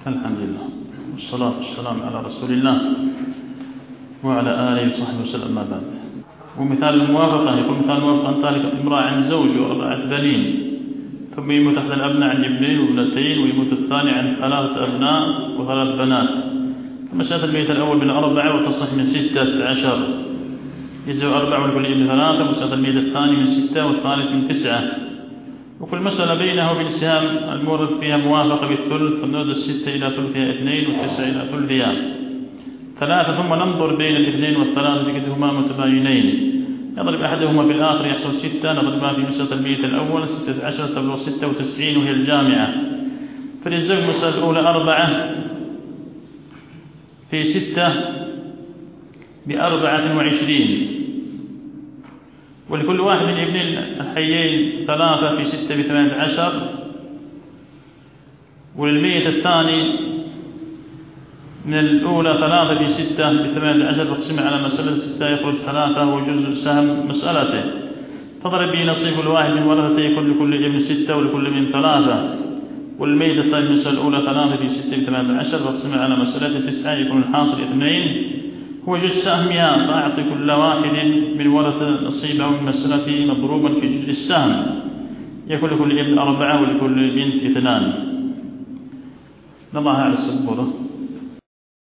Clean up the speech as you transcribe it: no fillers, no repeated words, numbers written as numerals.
الحمد لله والصلاة والسلام على رسول الله وعلى آله وصحبه وسلم. ما بعد. ومثال الموافقة يقول مثال الموافقة أن تارك امرأة عن زوج و4 بنين، ثم يموت أحد الأبناء عن ابنين وابنتين، ويموت الثاني عن 3 أبناء و3 بنات. فمسألة الميت الأول من 4 وتصح من 16، يجزء 4 ولكل ابن 3. مسألة الميت الثاني من 6 والثالث من 9. وكل مسألة بينه وبين السهام المورث فيها موافقة بالثلث، فنود 6 إلى ثلثها 2 و9 إلى ثلثها 3. ثم ننظر بين الاثنين والثلاثة بقدرهما متباينين، نضرب أحدهما بالآخر يحصل 6. نضربها في مسألة الميت الأول 16 تبلغ 96 وهي الجامعة. فللزوج المسألة الأولى 4 في 6 ب24، ولكل واحد من ابن الحيين 3 في 6 ب18. وللميت الثاني من الأولى 3 في 6 ب18، فاقسمها على مسألة 6 يخرج 3 وجزء سهم مسألته. تضرب به نصيب الواحد من ورثته يكون لكل ابن 6 ولكل ابن 3. والميت الثاني من المسألة الأولى 3 في 6 ب18، فاقسمها على مسألة 9 يكون الحاصل 2 هو جزء سهمها، فأعطي كل واحد من ورثة نصيبه من مسألته مضروبا في جزء السهم، يكون لكل ابن 4 ولكل بنت 2. نضعها على السبورة.